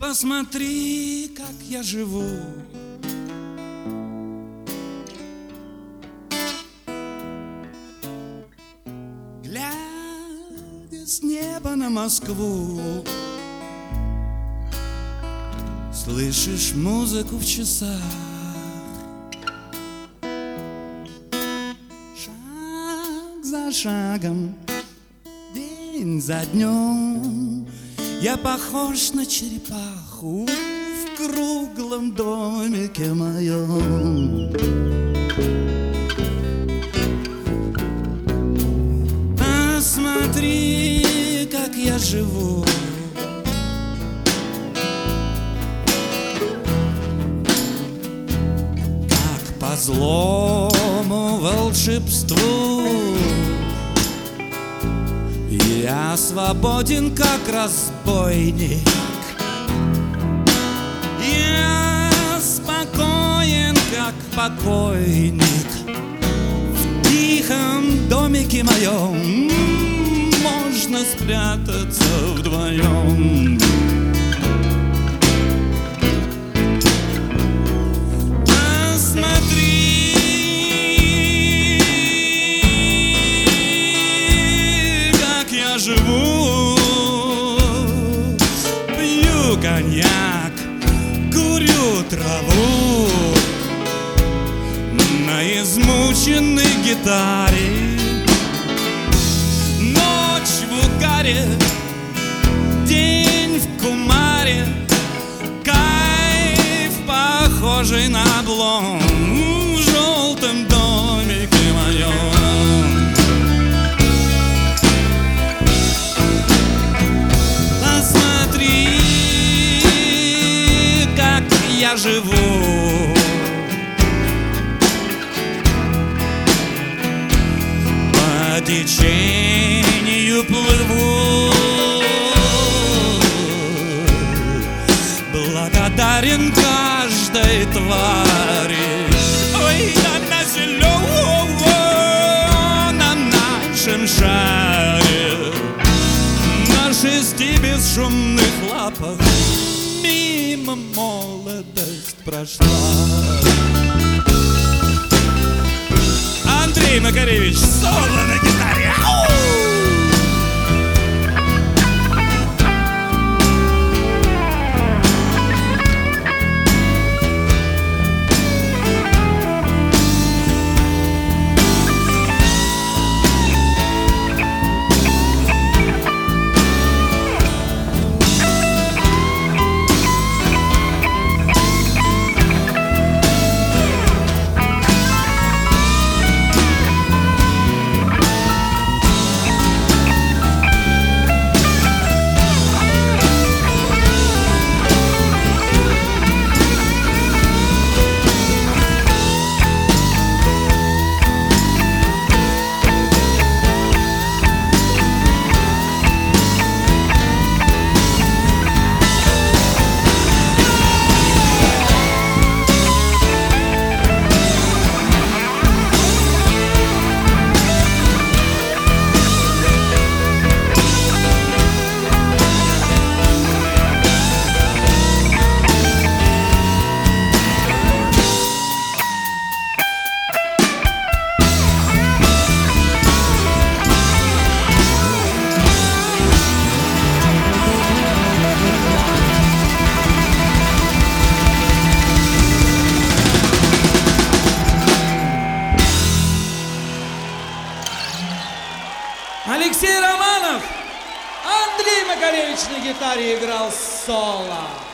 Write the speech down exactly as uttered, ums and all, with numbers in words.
Посмотри, как я живу. Глядя с неба на Москву, слышишь музыку в часах. Шаг за шагом, день за днем, я похож на черепаху в круглом домике моем. Посмотри, как я живу. Как по злому волшебству я свободен, как разбойник. Я спокоен, как покойник. В тихом домике моем можно спрятаться вдвоем. Живу, пью коньяк, курю траву на измученной гитаре. Ночь в угаре, день в кумаре, кайф, похожий на облом в желтом домике моем. Я живу. По течению плыву, благодарен каждой твари. Ой, на зеленом нашем шаре, на шести бесшумных лапах мимо молодость прошла. Андрей Макаревич, соло на гитаре. Ау! Алексей Романов, Андрей Макаревич на гитаре играл соло.